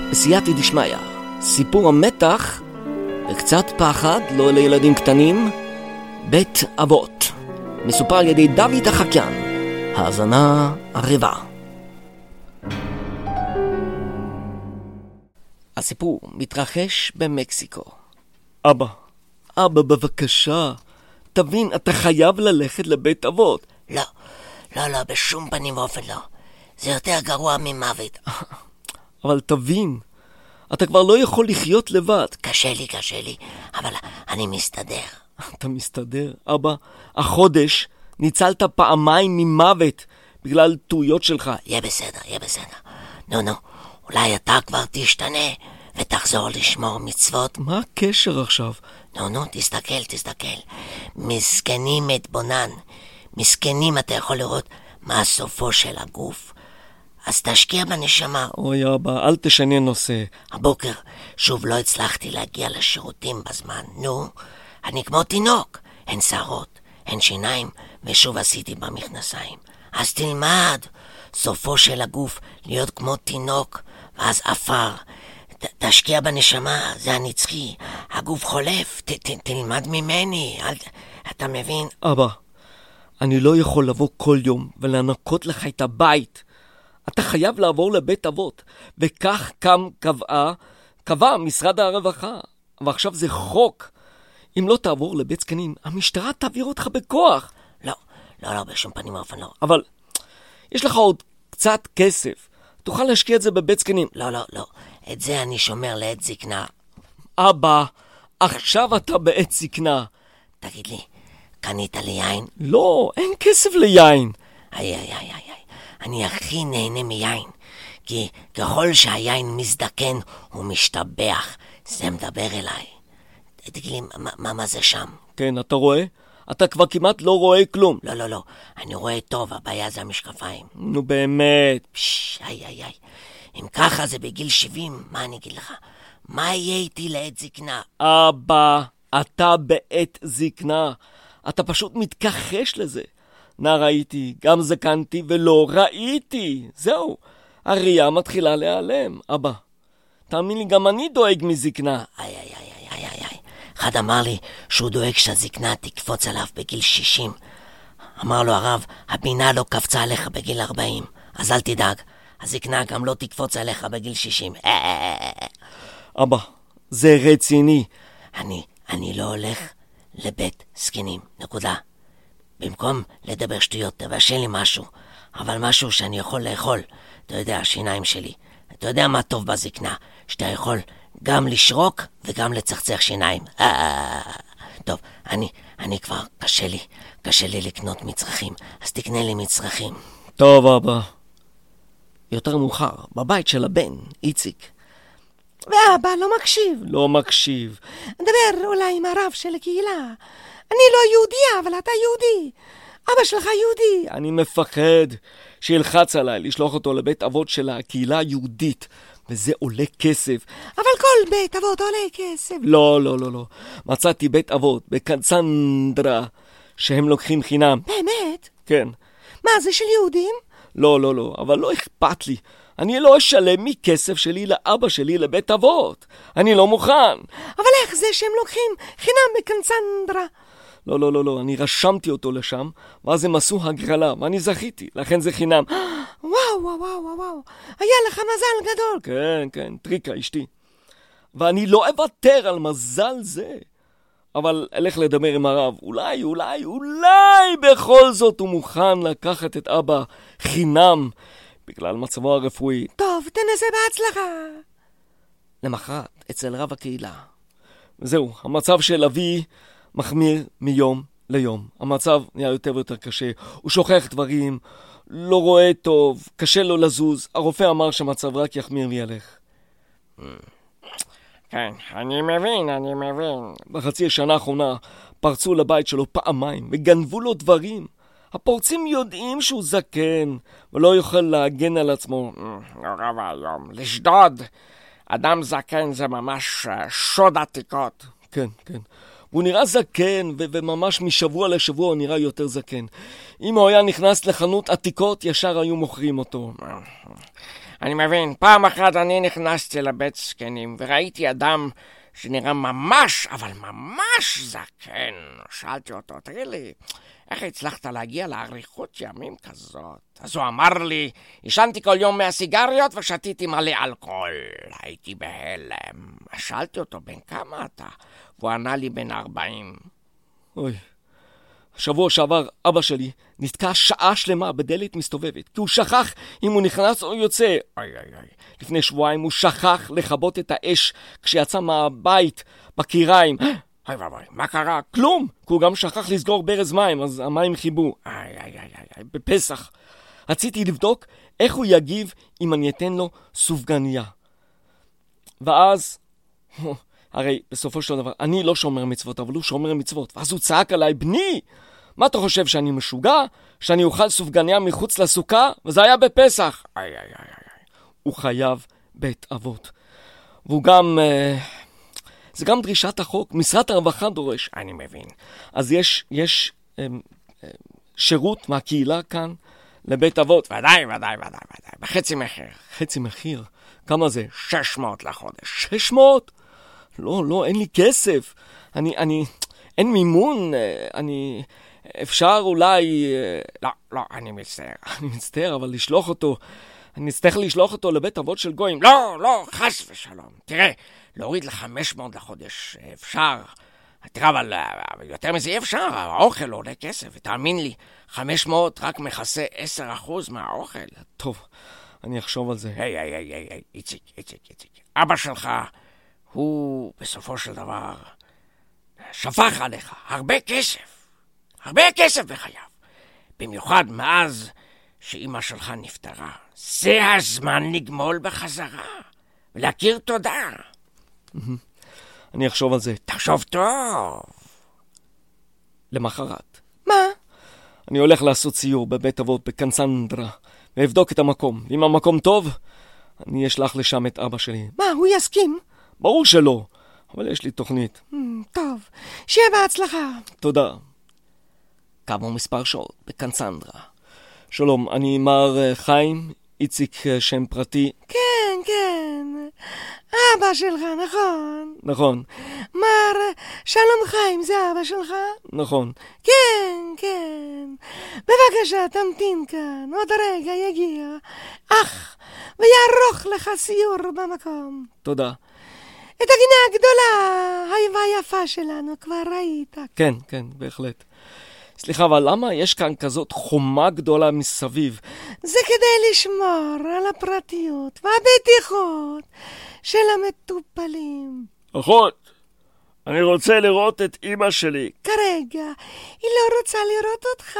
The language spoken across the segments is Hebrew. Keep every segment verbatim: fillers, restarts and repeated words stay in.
סייעתא דשמיא, סיפור המתח וקצת פחד, לא לילדים קטנים, בית אבות, מסופר על ידי דוד החקיין. האזנה ערבה. הסיפור מתרחש במקסיקו. אבא, אבא בבקשה, תבין, אתה חייב ללכת לבית אבות. לא, לא, לא, בשום פנים ואופן לא. זה יותר גרוע ממוות. אבל תבין, אתה כבר לא יכול לחיות לבד. קשה לי, קשה לי, אבל אני מסתדר. אתה מסתדר? אבא, החודש ניצלת פעמיים ממוות בגלל טעויות שלך. יהיה בסדר, יהיה בסדר. נו, נו, אולי אתה כבר תשתנה ותחזור לשמור מצוות. מה הקשר עכשיו? נו, נו, תסתכל, תסתכל. מסכנים את בונן. מסכנים, אתה יכול לראות מה סופו של הגוף. אז תשקיע בנשמה. אוי אבא, אל תשנה נושא. הבוקר שוב לא הצלחתי להגיע לשירותים בזמן. נו, אני כמו תינוק. אין שערות, אין שיניים, ושוב עשיתי במכנסיים. אז תלמד. סופו של הגוף להיות כמו תינוק, ואז אפר. ת, תשקיע בנשמה, זה הנצחי. הגוף חולף, ת, ת, תלמד ממני. אל, אתה מבין? אבא, אני לא יכול לבוא כל יום ולנקות לך את הבית. אתה חייב לעבור לבית אבות, וכך קם קבעה, קבע משרד הרווחה. ועכשיו זה חוק. אם לא תעבור לבית זקנים, המשטרה תעביר אותך בכוח. לא, לא, לא, בשום פנים ואופן לא. אבל יש לך עוד קצת כסף. תוכל להשקיע את זה בבית זקנים. לא, לא, לא. את זה אני שומר לעת זקנה. אבא, עכשיו אתה בעת זקנה. תגיד לי, קנית לי יין? לא, אין כסף ליין. איי, איי, איי, איי. אני הכי נהנה מיין, כי ככל שהיין מזדקן הוא משתבח. זה מדבר אליי. תגיד לי, מה, מה, מה זה שם? כן, אתה רואה? אתה כבר כמעט לא רואה כלום. לא, לא, לא. אני רואה טוב, הבעיה זה המשקפיים. נו באמת. פש, איי, איי, איי. אם ככה זה בגיל שבעים, מה אני אגיד לך? מה יהיה איתי לעת זקנה? אבא, אתה בעת זקנה. אתה פשוט מתכחש לזה. נער הייתי, גם זקנתי ולא ראיתי. זהו, הראייה מתחילה להיעלם. אבא, תאמין לי, גם אני דואג מזקנה. איי, איי, איי, איי, איי, איי. אחד אמר לי שהוא דואג שהזקנה תקפוץ עליו בגיל שישים. אמר לו הרב, הבינה לא קפצה עליך בגיל ארבעים. אז אל תדאג, הזקנה גם לא תקפוץ עליך בגיל שישים. אבא, זה רציני. אני, אני לא הולך לבית זקנים, נקודה. במקום לדבר שטויות, תבשל לי משהו, אבל משהו שאני יכול לאכול. אתה יודע, השיניים שלי. אתה יודע מה טוב בזקנה? שאתה יכול גם לשרוק וגם לצחצח שיניים. טוב, אני, אני כבר, קשה לי, קשה לי לקנות מצרכים, אז תקנה לי מצרכים. טוב, אבא. יותר מאוחר, בבית של הבן, איציק. ואבא לא מקשיב. לא מקשיב. דבר אולי עם הרב של הקהילה. אני לא יהודייה, אבל אתה יהודי. אבא שלך יהודי. אני מפחד שילחץ עליי לשלוח אותו לבית אבות של הקהילה היהודית, וזה עולה כסף. אבל כל בית אבות עולה כסף. לא, לא, לא, לא. מצאתי בית אבות בקצנדרה שהם לוקחים חינם. באמת? כן. מה, זה של יהודים? לא, לא, לא, אבל לא אכפת לי. אני לא אשלם מכסף שלי לאבא שלי לבית אבות. אני לא מוכן. אבל איך זה שהם לוקחים חינם בקצנדרה? לא, לא, לא, לא, אני רשמתי אותו לשם, ואז הם עשו הגרלה, ואני זכיתי, לכן זה חינם. וואו, וואו, וואו, וואו, היה לך מזל גדול. כן, כן, טריקה, אשתי. ואני לא אוותר על מזל זה. אבל אלך לדבר עם הרב, אולי, אולי, אולי בכל זאת הוא מוכן לקחת את אבא חינם, בגלל מצבו הרפואי. טוב, תנסה בהצלחה. למחרת, אצל רב הקהילה. וזהו, המצב של אבי מחמיר מיום ליום. המצב נהיה יותר ויותר קשה. הוא שוכח דברים, לא רואה טוב, קשה לו לזוז. הרופא אמר שהמצב רק יחמיר וילך. כן, אני מבין, אני מבין. בחצי השנה האחרונה פרצו לבית שלו פעמיים וגנבו לו דברים. הפורצים יודעים שהוא זקן ולא יוכל להגן על עצמו. נורא והיום. לשדוד אדם זקן זה ממש שוד עתיקות. כן, כן. הוא נראה זקן, ו- וממש משבוע לשבוע הוא נראה יותר זקן. אם הוא היה נכנס לחנות עתיקות, ישר היו מוכרים אותו. אני מבין, פעם אחת אני נכנסתי לבית זקנים וראיתי אדם שנראה ממש, אבל ממש זקן. שאלתי אותו, תגיד לי, איך הצלחת להגיע לאריכות ימים כזאת? אז הוא אמר לי, ישנתי כל יום מהסיגריות ושתיתי מלא אלכוהול. הייתי בהלם. שאלתי אותו, בן כמה אתה? והוא ענה לי בן ארבעים. אוי, שבוע שעבר אבא שלי נתקע שעה שלמה בדלת מסתובבת, כי הוא שכח אם הוא נכנס או יוצא. אוי אוי אוי. לפני שבועיים הוא שכח לכבות את האש כשיצא מהבית בקיריים. אוי ואבוי, מה קרה? כלום, כי הוא גם שכח לסגור ברז מים, אז המים חיבו. איי איי איי איי. בפסח רציתי לבדוק איך הוא יגיב אם אני אתן לו סופגניה. ואז, הרי בסופו של דבר, אני לא שומר מצוות, אבל הוא שומר מצוות. ואז הוא צעק עליי, בני, מה אתה חושב, שאני משוגע? שאני אוכל סופגניה מחוץ לסוכה? וזה היה בפסח. איי איי איי איי. הוא חייב בית אבות. והוא גם, זה גם דרישת החוק, משרד הרווחה דורש. אני מבין. אז יש, יש שירות מהקהילה כאן לבית אבות. ודאי, ודאי, ודאי, ודאי. בחצי מחיר. חצי מחיר? כמה זה? שש מאות לחודש. שש מאות? לא, לא, אין לי כסף. אני, אני, אין מימון, אני, אפשר אולי... לא, לא, אני מצטער. אני מצטער, אבל לשלוח אותו, אני אצטרך לשלוח אותו לבית אבות של גויים. לא, לא, חס ושלום. תראה, להוריד ל-חמש מאות לחודש, אפשר. תראה, אבל יותר מזה אפשר, האוכל עולה כסף, ותאמין לי, חמש מאות רק מכסה עשרה אחוז מהאוכל. טוב, אני אחשוב על זה. היי, היי, היי, היי, איציק, איציק, איציק. אבא שלך, הוא בסופו של דבר שפך עליך הרבה כסף, הרבה כסף בחייו. במיוחד מאז שאמא שלך נפטרה. זה הזמן לגמול בחזרה, ולהכיר תודה. אני אחשוב על זה. תחשוב טוב. למחרת. מה? אני הולך לעשות סיור בבית אבות בקנסנדרה, ואבדוק את המקום. ואם המקום טוב, אני אשלח לשם את אבא שלי. מה, הוא יסכים? ברור שלא, אבל יש לי תוכנית. Mm, טוב, שיהיה בהצלחה. תודה. כעבור מספר שעות בקנסנדרה. שלום, אני מר חיים, איציק שם פרטי. כן, כן. אבא שלך, נכון? נכון. מר שלום חיים, זה אבא שלך? נכון. כן, כן. בבקשה, תמתין כאן. עוד רגע יגיע אח ויערוך לך סיור במקום. תודה. את הגינה הגדולה והיפה שלנו כבר ראית. כן, כן, בהחלט. סליחה, אבל למה יש כאן כזאת חומה גדולה מסביב? זה כדי לשמור על הפרטיות והבטיחות של המטופלים. אחות, אני רוצה לראות את אמא שלי. כרגע היא לא רוצה לראות אותך,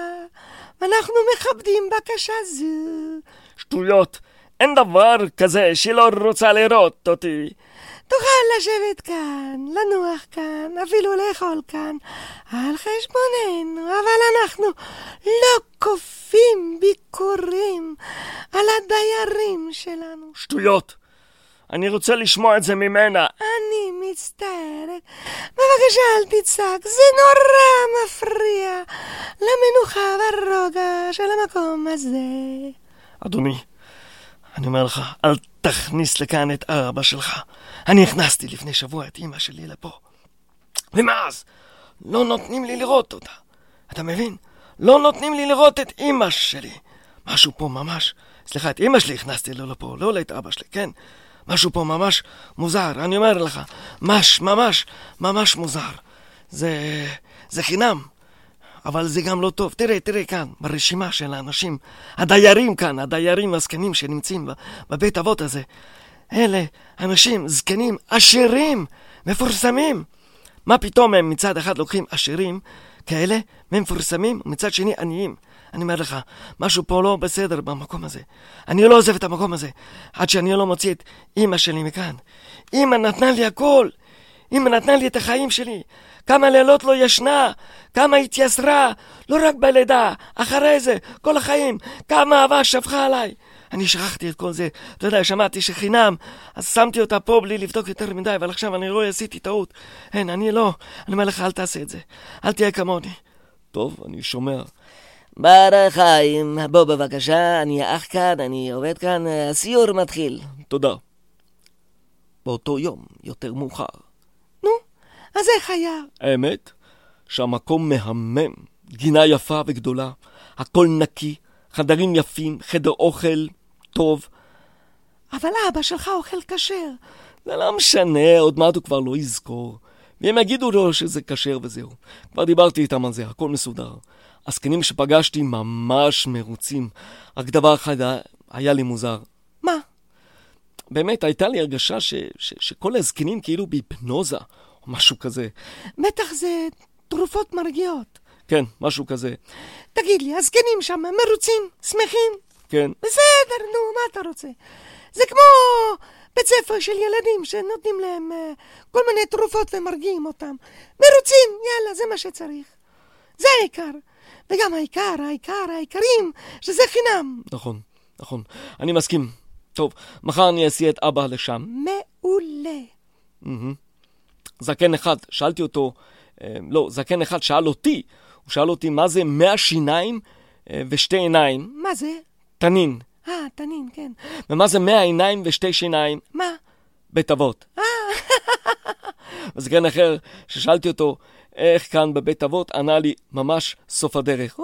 ואנחנו מכבדים בקשה זו. שטויות, אין דבר כזה שהיא לא רוצה לראות אותי. תוכל לשבת כאן, לנוח כאן, אפילו לאכול כאן, על חשבוננו, אבל אנחנו לא כופים ביקורים על הדיירים שלנו. שטויות, אני רוצה לשמוע את זה ממנה. אני מצטערת, בבקשה אל תצעק, זה נורא מפריע למנוחה והרוגע של המקום הזה. אדוני, אני אומר לך, אל תכניס לכאן את אבא שלך. אני הכנסתי לפני שבוע את אמא שלי לפה, ומאז לא נותנים לי לראות אותה. אתה מבין? לא נותנים לי לראות את אמא שלי. משהו פה ממש, סליחה, את אמא שלי הכנסתי לו לפה, לא את אבא שלי, כן? משהו פה ממש מוזר, אני אומר לך, ממש, ממש, ממש מוזר. זה, זה חינם, אבל זה גם לא טוב. תראה, תראה כאן, ברשימה של האנשים, הדיירים כאן, הדיירים הזקנים שנמצאים בבית אבות הזה, אלה אנשים זקנים, עשירים, מפורסמים. מה פתאום הם מצד אחד לוקחים עשירים כאלה, מפורסמים, ומצד שני עניים? אני אומר לך, משהו פה לא בסדר במקום הזה. אני לא עוזב את המקום הזה, עד שאני לא מוציא את אמא שלי מכאן. אמא נתנה לי הכל. אמא נתנה לי את החיים שלי. כמה לילות לא ישנה, כמה התייסרה, לא רק בלידה, אחרי זה, כל החיים, כמה אהבה שפכה עליי. אני שכחתי את כל זה. אתה יודע, שמעתי שחינם, אז שמתי אותה פה בלי לבדוק יותר מדי, אבל עכשיו אני רואה, עשיתי טעות. אין, אני לא. אני אומר לך, אל תעשה את זה. אל תהיה כמוני. טוב, אני שומע. בר חיים, בוא בבקשה, אני האח כאן, אני עובד כאן, הסיור מתחיל. תודה. באותו יום, יותר מאוחר. נו, אז איך היה? האמת שהמקום מהמם, גינה יפה וגדולה, הכל נקי, חדרים יפים, חדר אוכל טוב. אבל אבא שלך אוכל כשר. זה לא משנה, עוד מעט הוא כבר לא יזכור. והם יגידו לו שזה כשר וזהו. כבר דיברתי איתם על זה, הכל מסודר. הזקנים שפגשתי ממש מרוצים. רק דבר אחד היה לי מוזר. מה? באמת, הייתה לי הרגשה ש, ש, שכל הזקנים כאילו בהיפנוזה, או משהו כזה. בטח זה תרופות מרגיעות. כן, משהו כזה. תגיד לי, הזקנים שם מרוצים, שמחים? כן. בסדר, נו, מה אתה רוצה? זה כמו בית ספר של ילדים שנותנים להם uh, כל מיני תרופות ומרגיעים אותם. מרוצים, יאללה, זה מה שצריך. זה העיקר. וגם העיקר, העיקר, העיקרים, שזה חינם. נכון, נכון. אני מסכים. טוב, מחר אני אסיע את אבא לשם. מעולה. Mm-hmm. זקן אחד, שאלתי אותו, אה, לא, זקן אחד שאל אותי, הוא שאל אותי מה זה מאה שיניים אה, ושתי עיניים. מה זה? תנין. אה, תנין, כן. ומה זה מאה עיניים ושתי שיניים? מה? בית אבות. אה. וזקן אחר, ששאלתי אותו, איך כאן בבית אבות, ענה לי ממש סוף הדרך.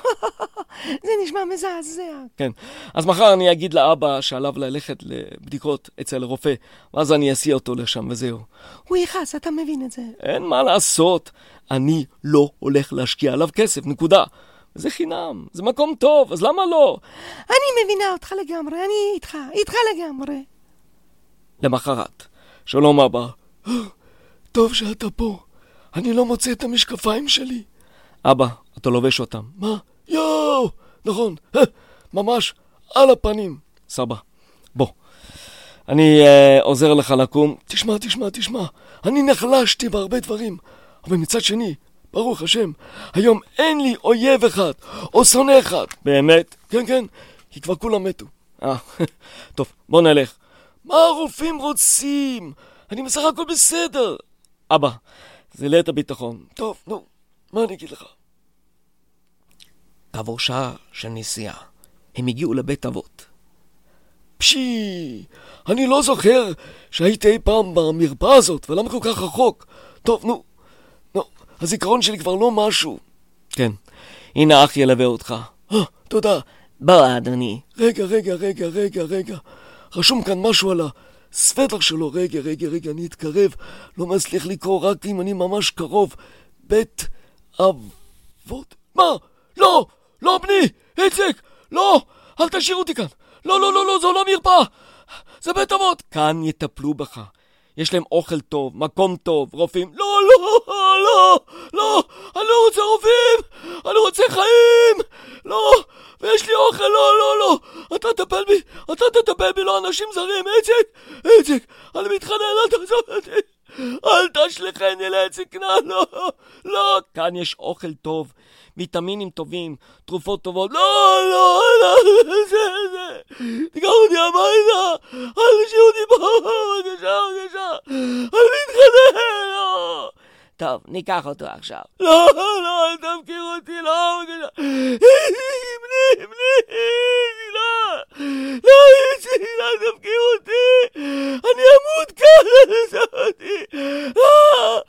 זה נשמע מזעזע. כן, אז מחר אני אגיד לאבא שעליו ללכת לבדיקות אצל רופא, ואז אני אסיע אותו לשם וזהו. הוא יכעס, אתה מבין את זה. אין מה לעשות, אני לא הולך להשקיע עליו כסף, נקודה. זה חינם, זה מקום טוב, אז למה לא? אני מבינה אותך לגמרי, אני איתך, איתך לגמרי. למחרת, שלום אבא. טוב שאתה פה. אני לא מוצא את המשקפיים שלי. אבא, אתה לובש אותם. מה? יואו! נכון, ממש על הפנים. סבא, בוא. אני uh, עוזר לך לקום. תשמע, תשמע, תשמע. אני נחלשתי בהרבה דברים. אבל מצד שני, ברוך השם, היום אין לי אויב אחד, או שונא אחד. באמת? כן, כן, כי כבר כולם מתו. אה, טוב, בוא נלך. מה הרופאים רוצים? אני בסך הכל בסדר. אבא, זה ליתר הביטחון. טוב, נו, מה אני אגיד לך? כעבור שעה של נסיעה, הם הגיעו לבית אבות. פשי, אני לא זוכר שהייתי אי פעם במרפאה הזאת, ולמה כל כך רחוק? טוב, נו, נו, הזיכרון שלי כבר לא משהו. כן, הנה אח ילווה אותך. אה, תודה. בוא, אדוני. רגע, רגע, רגע, רגע, רגע. רשום כאן משהו על הסוודר שלו. רגע, רגע, רגע, אני אתקרב. לא מצליח לקרוא, רק אם אני ממש קרוב. בית אבות. מה? לא! לא, בני! איציק! לא! אל תשאיר אותי כאן! לא, לא, לא, לא, זו לא מרפאה! זה בית אבות! כאן יטפלו בך. יש להם אוכל טוב, מקום טוב, רופאים. לא, לא, לא, לא! אני לא רוצה רופאים! אני רוצה חיים! לא! ויש לי אוכל, לא, לא, לא! אתה תטפל בי! אתה תטפל בי, לא אנשים זרים! איציק! איציק! אני מתחנן, אל תעזוב אותי! אל תשליחני לזקנה, לא! לא! כאן יש אוכל טוב, ויטמינים טובים, תרופות טובות. לא, לא, לא! זה, זה! תיקח אותי הביתה! אל תשאיר אותי פה! בבקשה, בבקשה! אני מתחנן, לא! טוב, ניקח אותו עכשיו. לא, לא, אל תמכיר אותי, לא, בבקשה. בני, בני, לא, לא, איציק, אל תמכיר אותי. אני אמות כאן, אל תעשה אותי. לא,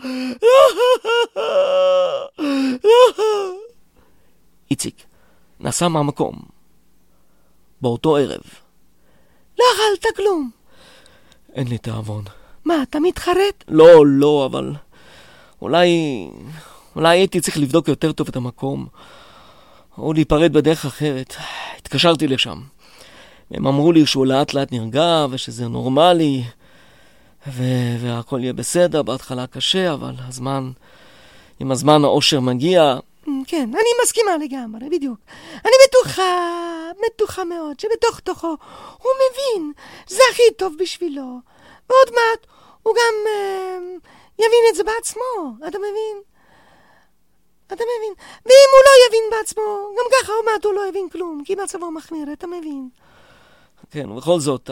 לא, לא. איציק נסע מהמקום. באותו ערב. לא אכלת כלום. אין לי תאבון. מה, אתה מתחרט? לא, לא, אבל אולי, אולי הייתי צריך לבדוק יותר טוב את המקום, או להיפרד בדרך אחרת. התקשרתי לשם. הם אמרו לי שהוא לאט לאט נרגע, ושזה נורמלי, ו- והכל יהיה בסדר. בהתחלה קשה, אבל הזמן, עם הזמן האושר מגיע. כן, אני מסכימה לגמרי, בדיוק. אני בטוחה, בטוחה מאוד, שבתוך תוכו הוא מבין שזה הכי טוב בשבילו. ועוד מעט הוא גם אה, יבין את זה בעצמו, אתה מבין? אתה מבין? ואם הוא לא יבין בעצמו, גם ככה עוד מעט הוא לא יבין כלום, כי מצבו מחמיר, אתה מבין? כן, ובכל זאת,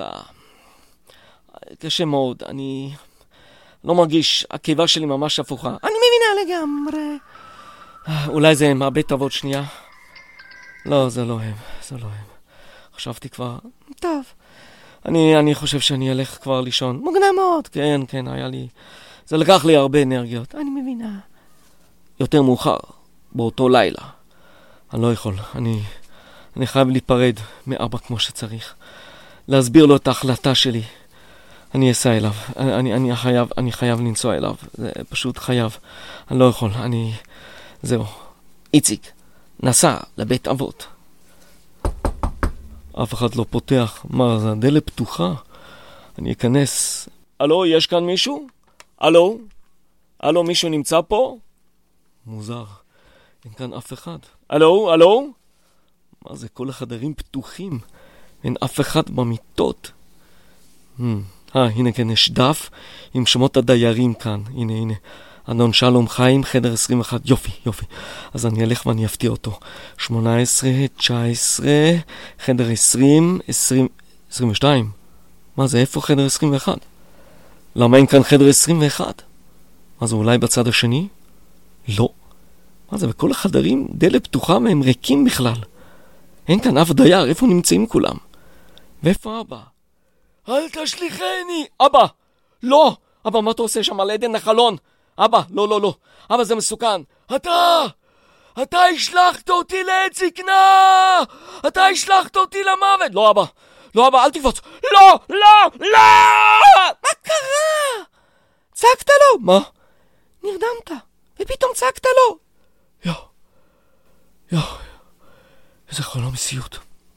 קשה מאוד. אני לא מרגיש, הקיבה שלי ממש הפוכה. אני מבינה לגמרי. אולי זה מהבית אבות שנייה. לא, זה לא הם, זה לא הם. חשבתי כבר. טוב. אני, אני חושב שאני אלך כבר לישון. מוקדם מאוד. כן, כן, היה לי... זה לקח לי הרבה אנרגיות. אני מבינה. יותר מאוחר, באותו לילה. אני לא יכול, אני... אני חייב להיפרד מאבא כמו שצריך. להסביר לו את ההחלטה שלי. אני אסע אליו. אני, אני, אני חייב, אני חייב לנסוע אליו. זה פשוט חייב. אני לא יכול, אני... זהו. איציק, נסע לבית אבות. אף אחד לא פותח. מה, זה הדלת פתוחה? אני אכנס. הלו, יש כאן מישהו? הלו? הלו, מישהו נמצא פה? מוזר. אין כאן אף אחד. הלו, הלו? מה זה, כל החדרים פתוחים. אין אף אחד במיטות. אה, hmm. הנה כן, יש דף עם שמות הדיירים כאן. הנה, הנה. אדון שלום חיים, חדר עשרים ואחת. יופי, יופי. אז אני אלך ואני אפתיע אותו. שמונה עשרה, תשע עשרה, חדר עשרים, עשרים, עשרים ושתיים. מה זה, איפה חדר עשרים ואחת? למה אין כאן חדר עשרים ואחת? מה זה, אולי בצד השני? לא. מה זה, בכל החדרים דלת פתוחה והם ריקים בכלל. אין כאן אף דייר, איפה נמצאים כולם? ואיפה אבא? אל תשליחני! אבא! לא! אבא, מה אתה עושה שם על עדן החלון? אבא, לא, לא, לא. אבא, זה מסוכן. אתה! אתה השלחת אותי לעת זקנה! אתה השלחת אותי למוות! לא, אבא. לא, אבא, אל תקפוץ. לא! לא! לא! מה קרה? צעקת לו? מה? נרדמת, ופתאום צעקת לו. יו. יו. איזה חלום סיוט.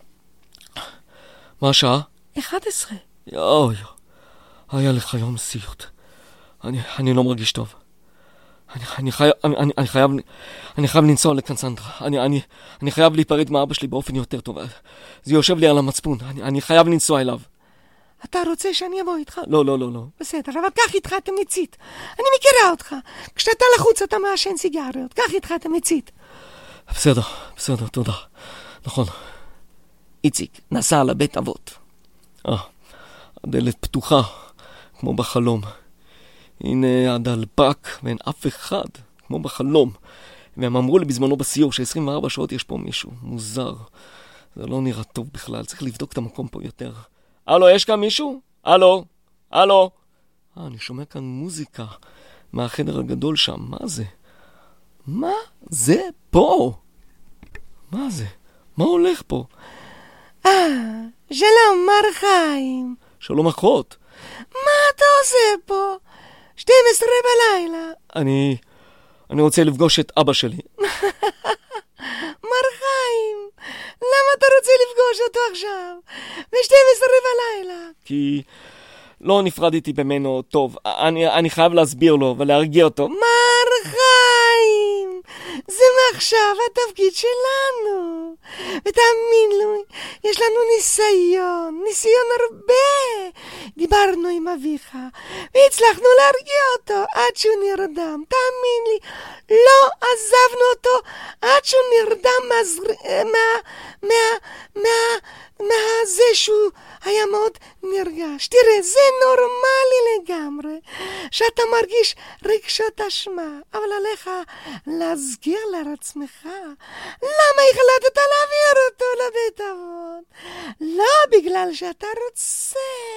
מה השעה? אחת עשרה. יו, יו. היה לך יום סיוט. אני, אני לא מרגיש טוב. אני, אני חייב, אני, אני, אני חייב, אני חייב לנסוע לקנסנדרה. אני, אני, אני חייב להיפרד מאבא שלי באופן יותר טוב. זה יושב לי על המצפון. אני, אני חייב לנסוע אליו. אתה רוצה שאני אבוא איתך? לא, לא, לא, לא. בסדר, אבל קח איתך את המצית. אני מכירה אותך. כשאתה לחוץ אתה מעשן סיגריות. קח איתך את המצית. בסדר, בסדר, תודה. נכון. איציק נסע לבית אבות. אה, הדלת פתוחה, כמו בחלום. הנה הדלפק, ואין אף אחד, כמו בחלום. והם אמרו לי בזמנו בסיור ש-עשרים וארבע שעות יש פה מישהו. מוזר. זה לא נראה טוב בכלל, צריך לבדוק את המקום פה יותר. הלו, יש כאן מישהו? הלו? הלו? אה, אני שומע כאן מוזיקה מהחדר הגדול שם. מה זה? מה זה פה? מה זה? מה הולך פה? אה, שלום, מר חיים. שלום אחות. מה אתה עושה פה? שתים עשרה בלילה. אני... אני רוצה לפגוש את אבא שלי. מר חיים, למה אתה רוצה לפגוש אותו עכשיו? ב-שתים עשרה בלילה. כי לא נפרדתי ממנו טוב. אני, אני חייב להסביר לו ולהרגיע אותו. מר חיים, זה מעכשיו התפקיד שלנו. ותאמין לי, יש לנו ניסיון, ניסיון הרבה. דיברנו עם אביך, והצלחנו להרגיע אותו עד שהוא נרדם. תאמין לי, לא עזבנו אותו עד שהוא נרדם מה... מה... מה... מה... מה זה שהוא היה מאוד נרגש. תראה, זה נורמלי לגמרי שאתה מרגיש רגשות אשמה, אבל עליך להסגיר לעצמך למה החלטת להעביר אותו לבית אבות. לא בגלל שאתה רוצה,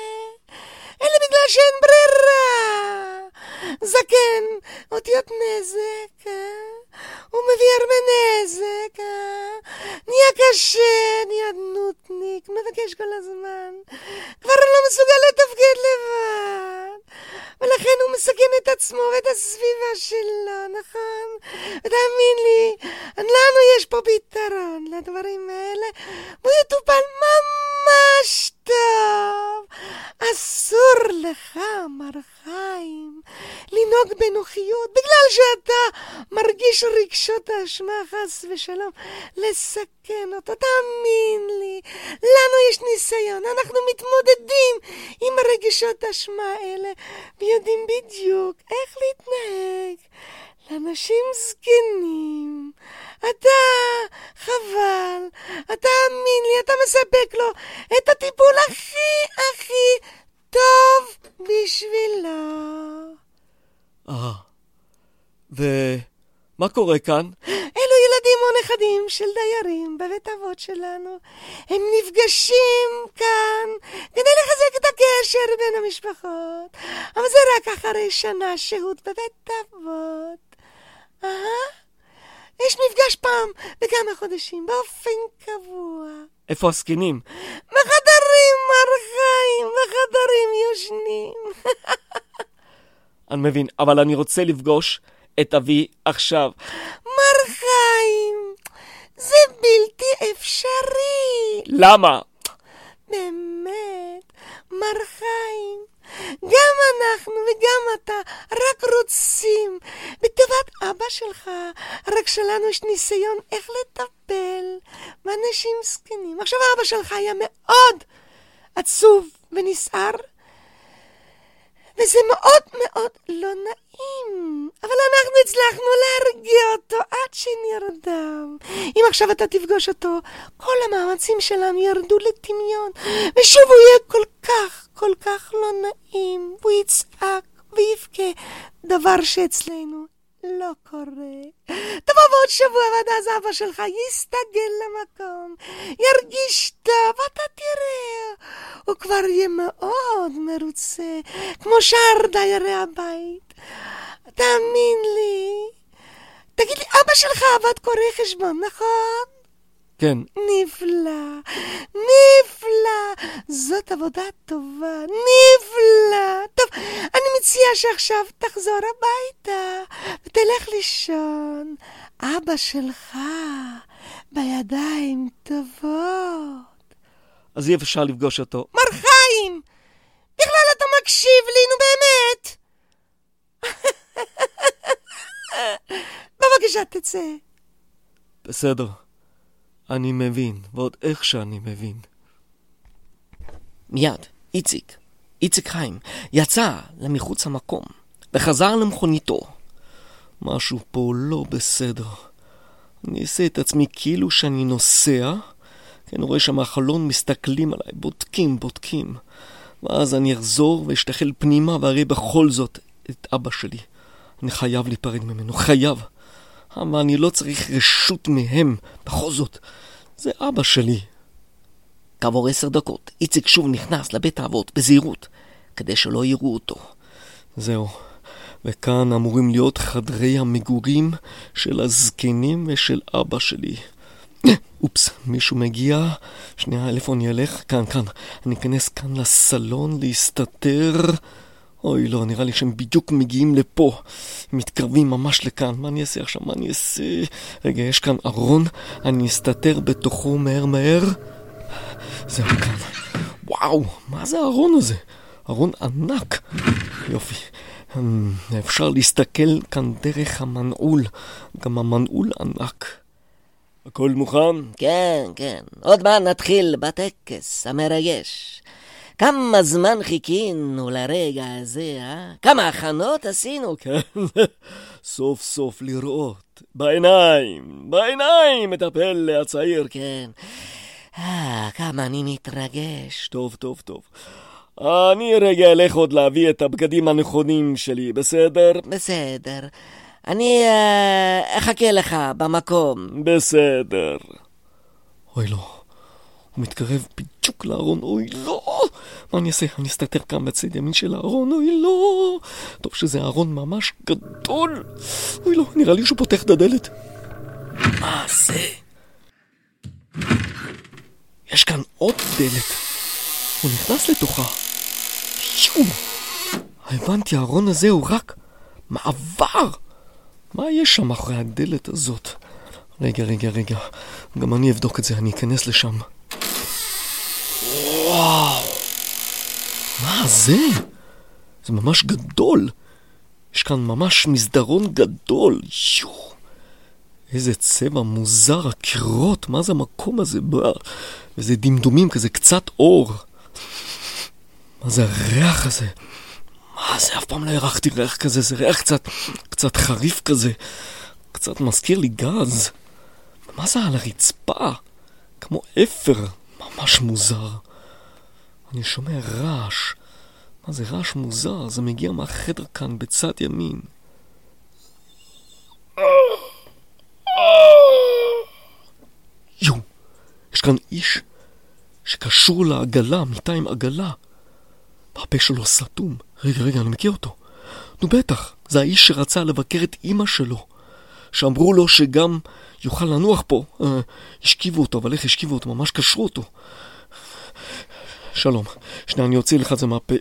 אלא בגלל שאין ברירה. זקן, אותיות נזק, הוא מביא הרבה נזק, נהיה קשה, נהיה נותניק, מבקש כל הזמן, כבר לא מסוגל לתפקד לבד, ולכן הוא מסכן את עצמו ואת הסביבה שלו, נכון? ותאמין לי, לנו יש פה פתרון לדברים האלה, הוא יטופל ממש טוב. אסור לך, מר חיים, לנהוג בנוחיות, בגלל שאתה מרגיש רגשות האשמה חס ושלום, לסכן אותו. תאמין לי, לנו יש ניסיון, אנחנו מתמודדים עם הרגשות האשמה האלה, ויודעים בדיוק איך להתנהג לאנשים זקנים. אתה, חבל, אתה אמין לי, אתה מספק לו את הטיפול הכי הכי טוב בשבילו. אה, ומה קורה כאן? אלו ילדים נכדים של דיירים בבית אבות שלנו. הם נפגשים כאן כדי לחזק את הקשר בין המשפחות, אבל זה רק אחרי שנה שהות בבית אבות. אהה, יש מפגש פעם בכמה חודשים באופן קבוע. איפה הזקנים? בחדרים, מר חיים, בחדרים יושנים. אני מבין, אבל אני רוצה לפגוש את אבי עכשיו. מר חיים, זה בלתי אפשרי. למה? באמת, מר חיים, גם אנחנו וגם אתה רק רוצים בטובת אבא שלך, רק שלנו יש ניסיון איך לטפל באנשים זקנים. עכשיו אבא שלך היה מאוד עצוב ונסער, וזה מאוד מאוד לא נעים, אבל אנחנו הצלחנו להרגיע אותו עד שנרדם. אם עכשיו אתה תפגוש אותו, כל המאמצים שלנו ירדו לטמיון, ושוב הוא יהיה כל כך, כל כך לא נעים, והוא יצעק ויבכה, דבר שאצלנו לא קורה. תבוא בעוד שבוע ועד אז אבא שלך יסתגל למקום, ירגיש טוב, אתה תראה, הוא כבר יהיה מאוד מרוצה, כמו שאר דיירי הבית. תאמין לי. תגיד לי, אבא שלך עבד קורא חשבון, נכון? כן. נפלא, נפלא, זאת עבודה טובה, נפלא. טוב, אני מציעה שעכשיו תחזור הביתה ותלך לישון. אבא שלך בידיים טובות. אז אי אפשר לפגוש אותו. מר חיים, בכלל אתה מקשיב לי, נו באמת. בבקשה תצא. בסדר. אני מבין, ועוד איך שאני מבין. מיד, איציק, איציק חיים, יצא למחוץ המקום, וחזר למכוניתו. משהו פה לא בסדר. אני אעשה את עצמי כאילו שאני נוסע, כי אני רואה שהמחלון מסתכלים עליי, בודקים, בודקים. ואז אני אחזור ואשתחל פנימה, והרי בכל זאת את אבא שלי. אני חייב להיפרד ממנו, חייב. אבל אני לא צריך רשות מהם, בכל זאת, זה אבא שלי. כעבור עשר דקות, איציק שוב נכנס לבית האבות בזהירות, כדי שלא יראו אותו. זהו, וכאן אמורים להיות חדרי המגורים של הזקנים ושל אבא שלי. אופס, מישהו מגיע, שנייה, איפה אני אלך? כאן, כאן, אני אכנס כאן לסלון להסתתר. אוי לא, נראה לי שהם בדיוק מגיעים לפה, מתקרבים ממש לכאן. מה אני אעשה עכשיו? מה אני אעשה? רגע, יש כאן ארון, אני אסתתר בתוכו מהר מהר. זהו כאן. וואו, מה זה הארון הזה? ארון ענק. יופי. אפשר להסתכל כאן דרך המנעול, גם המנעול ענק. הכל מוכן? כן, כן. עוד מעט נתחיל בטקס המרגש. כמה זמן חיכינו לרגע הזה, אה? כמה הכנות עשינו. כן, סוף סוף לראות. בעיניים, בעיניים את הפלא הצעיר. כן. אה, כמה אני מתרגש. טוב, טוב, טוב. אני רגע אלך עוד להביא את הבגדים הנכונים שלי, בסדר? בסדר. אני uh, אחכה לך במקום. בסדר. אוי לא. הוא מתקרב בדיוק לארון, אוי לא! מה אני אעשה? אני אסתתר כאן בצד ימין של הארון, אוי לא! טוב שזה ארון ממש גדול! אוי לא, נראה לי שהוא פותח את הדלת. מה זה? יש כאן עוד דלת. הוא נכנס לתוכה. יו! הבנתי, הארון הזה הוא רק מעבר! מה יש שם אחרי הדלת הזאת? רגע, רגע, רגע. גם אני אבדוק את זה, אני אכנס לשם. וואו! מה זה? זה ממש גדול. יש כאן ממש מסדרון גדול. יו! איזה צבע מוזר, הקירות. מה זה המקום הזה? בא. וזה דמדומים כזה, קצת אור. מה זה הריח הזה? מה זה? אף פעם לא הרחתי ריח כזה. זה ריח קצת, קצת חריף כזה. קצת מזכיר לי גז. מה זה על הרצפה? כמו אפר. ממש מוזר. אני שומע רעש. מה זה רעש מוזר? זה מגיע מהחדר כאן בצד ימין. כאן איש שקשור לעגלה, מיטה עם עגלה. והפה שלו סתום. רגע, רגע, אני מכיר אותו. נו בטח, זה האיש שרצה לבקר את אמא שלו. שאמרו לו שגם יוכל לנוח פה. אה, השכיבו אותו, אבל איך השכיבו אותו? ממש קשרו אותו. שלום, שנייה, אני אוציא לך את זה מהפה.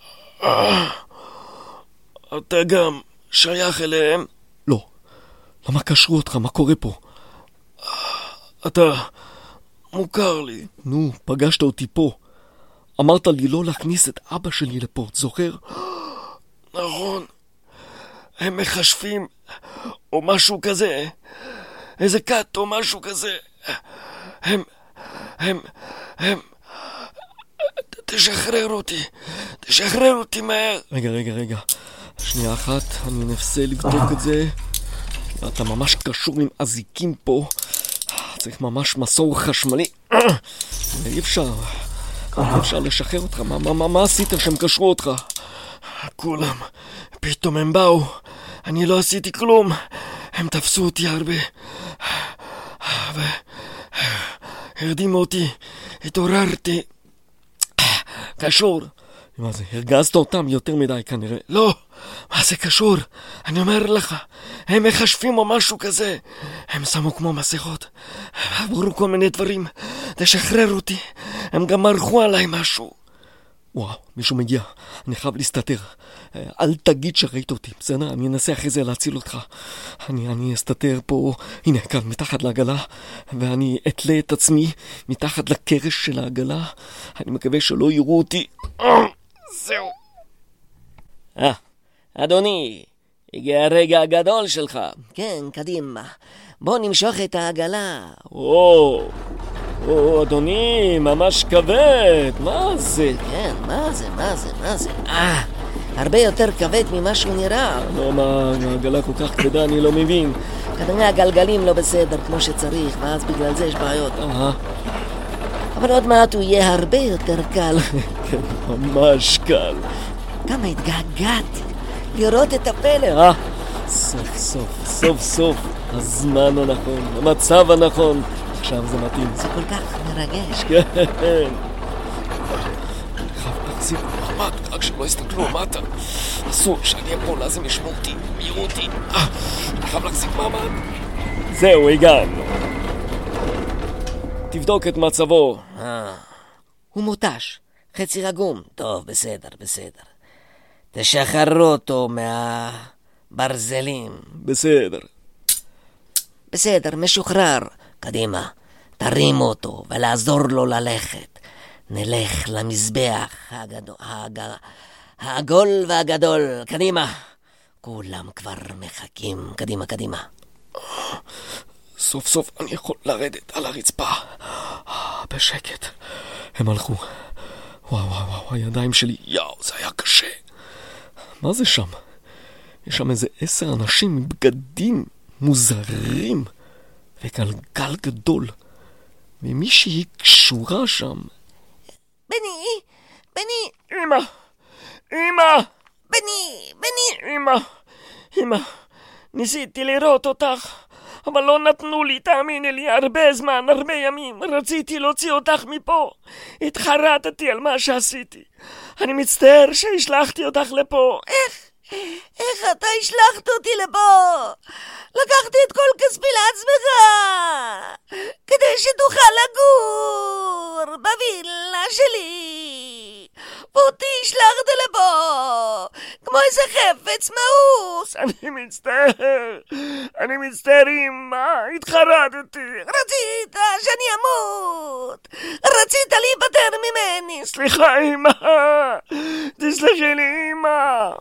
אתה גם שייך אליהם? לא. למה קשרו אותך? מה קורה פה? אתה מוכר לי. נו, פגשת אותי פה. אמרת לי לא להכניס את אבא שלי לפה, זוכר? נכון. הם מחשבים או משהו כזה. איזה קאט או משהו כזה. הם, הם, הם... תשחרר אותי. תשחרר אותי מהר. רגע, רגע, רגע. שנייה אחת, אני נפסה לבדוק את זה. אתה ממש קשור עם אזיקים פה. צריך ממש מסור חשמלי. אי אפשר. אי אפשר לשחרר אותך. מה, מה, מה, מה עשית שהם קשרו אותך? כולם. פתאום הם באו. אני לא עשיתי כלום. הם תפסו אותי הרבה. והרדימו אותי. התעוררתי. קשור. מה זה? הרגזת אותם יותר מדי כנראה. לא. מה זה קשור? אני אומר לך. הם מחשבים או משהו כזה. הם שמו כמו מסכות. עברו כל מיני דברים. תשחרר אותי. הם גם מרחו עליי משהו. וואו, מישהו מגיע. אני חייב להסתתר. אל תגיד שראית אותי. בסדר, אני אנסה אחרי זה להציל אותך. אני, אני אסתתר פה. הנה, כאן, מתחת לעגלה. ואני אתלה את עצמי מתחת לקרש של העגלה. אני מקווה שלא יראו אותי. זהו. אה, אדוני, הגיע הרגע הגדול שלך. כן, קדימה. בוא נמשוך את העגלה. או, או, אדוני, ממש כבד. מה זה? כן, מה זה, מה זה, מה זה? אה, הרבה יותר כבד ממה שהוא נראה. לא, מה, העגלה כל כך כבדה, אני לא מבין. כנראה הגלגלים לא בסדר כמו שצריך, ואז בגלל זה יש בעיות. אהה. אבל עוד מעט הוא יהיה הרבה יותר קל. כן, ממש קל. כמה התגעגעתי לראות את הפלא. אה, סוף סוף, סוף סוף, הזמן הנכון, המצב הנכון. עכשיו זה מתאים. זה כל כך מרגש. כן. אני חייב להחזיק מעמד, רק שלא יסתכלו מטה. אסור שאני אפול, אז הם ישמעו אותי, יראו אותי. אה, אני חייב להחזיק מעמד. זהו, הגענו. תבדוק את מצבו. אה, הוא מוטש, חצי רגום. טוב, בסדר, בסדר. תשחררו אותו מהברזלים. בסדר. בסדר, משוחרר. קדימה, תרימו אותו ולעזור לו ללכת. נלך למזבח הגדול, הג... העגול והגדול. קדימה. כולם כבר מחכים. קדימה, קדימה. סוף סוף אני יכול לרדת על הרצפה. בשקט. הם הלכו. וואו, וואו, וואו, הידיים שלי, יאו, זה היה קשה. מה זה שם? יש שם איזה עשר אנשים עם בגדים מוזרים. וגלגל גדול. ומישהי קשורה שם. בני, בני, אמא, אמא, בני, בני. אמא, אמא, ניסיתי לראות אותך, אבל לא נתנו לי, תאמיני לי, הרבה זמן, הרבה ימים. רציתי להוציא אותך מפה. התחרטתי על מה שעשיתי. אני מצטער שהשלחתי אותך לפה. איך? איך אתה השלחת אותי לפה? לקחתי את כל כספי לעצמך כדי שתוכל לגור בווילה שלי, ואותי השלחת לפה כמו איזה חפץ מאוס. אני מצטער, אני מצטער אמא, התחרטתי. רצית שאני אמות, רצית להיפטר ממני. סליחה אמא, תסלחי לי אמא.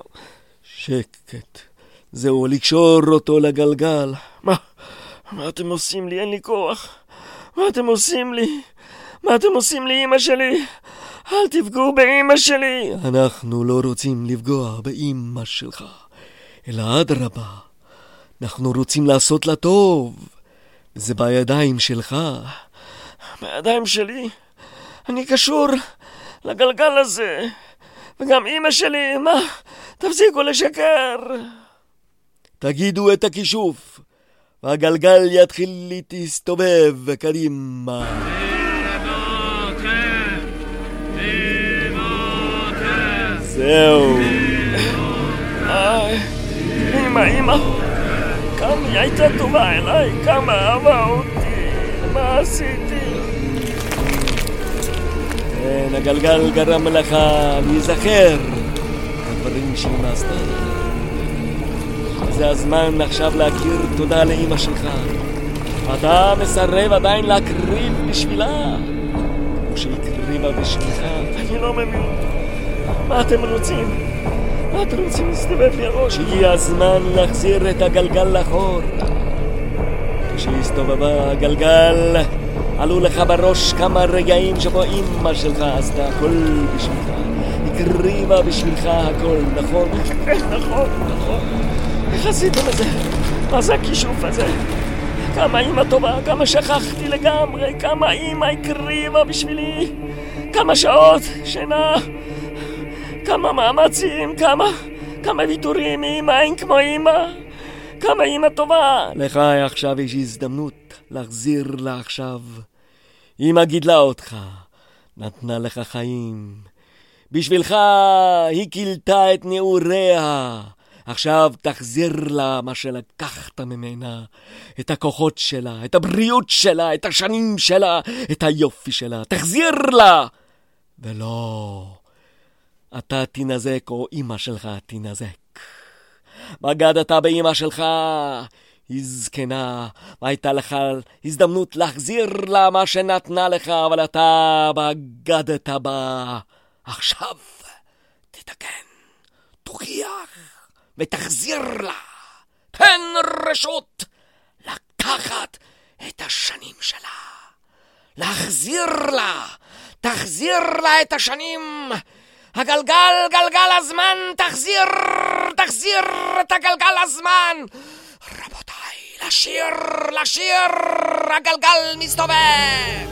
שקט. זהו, לקשור אותו לגלגל. מה? מה אתם עושים לי? אין לי כוח. מה אתם עושים לי? מה אתם עושים לי, אמא שלי? אל תפגעו באמא שלי. אנחנו לא רוצים לפגוע באמא שלך, אלא אדרבה. אנחנו רוצים לעשות לה טוב. זה בידיים שלך. בידיים שלי? אני קשור לגלגל הזה. וגם אמא שלי, מה? תפסיקו לשקר. תגידו את הכישוף, והגלגל יתחיל להסתובב קדימה. זהו. איי, אמא, אמא, כמה היא הייתה טובה אליי, כמה אהבה אותי, מה עשיתי? כן, הגלגל גרם לך להיזכר הדברים שאמא עשתה. זה הזמן עכשיו להכיר תודה לאמא שלך. אתה מסרב עדיין להקריב בשבילה, כמו שהקריבה בשבילך. אני לא מבין. מה אתם רוצים? מה אתם רוצים להסתובב לי הראש? הגיע הזמן להחזיר את הגלגל לאחור. כשהסתובבה הגלגל, עלו לך בראש כמה רגעים שבו אמא שלך עשתה הכל בשבילך. הקריבה בשבילך הכל, נכון? נכון, נכון. איך עשיתם את זה? מה זה הכישוף הזה? כמה אמא טובה, כמה שכחתי לגמרי, כמה אמא הקריבה בשבילי, כמה שעות, שינה, כמה מאמצים, כמה, כמה ויתורים, אמא אין כמו אמא, כמה אמא טובה. לך עכשיו יש הזדמנות להחזיר לה עכשיו. אמא גידלה אותך, נתנה לך חיים. בשבילך היא קילתה את נעוריה. עכשיו תחזיר לה מה שלקחת ממנה, את הכוחות שלה, את הבריאות שלה, את השנים שלה, את היופי שלה. תחזיר לה! ולא, אתה תנזק או אמא שלך תנזק. בגדת באמא שלך, היא זקנה, והייתה לך הזדמנות להחזיר לה מה שנתנה לך, אבל אתה בגדת בה. עכשיו תתקן, תוכיח ותחזיר לה. תן רשות לקחת את השנים שלה. להחזיר לה. תחזיר לה את השנים. הגלגל, גלגל הזמן, תחזיר, תחזיר את הגלגל הזמן. רבותיי, לשיר, לשיר, הגלגל מסתובב.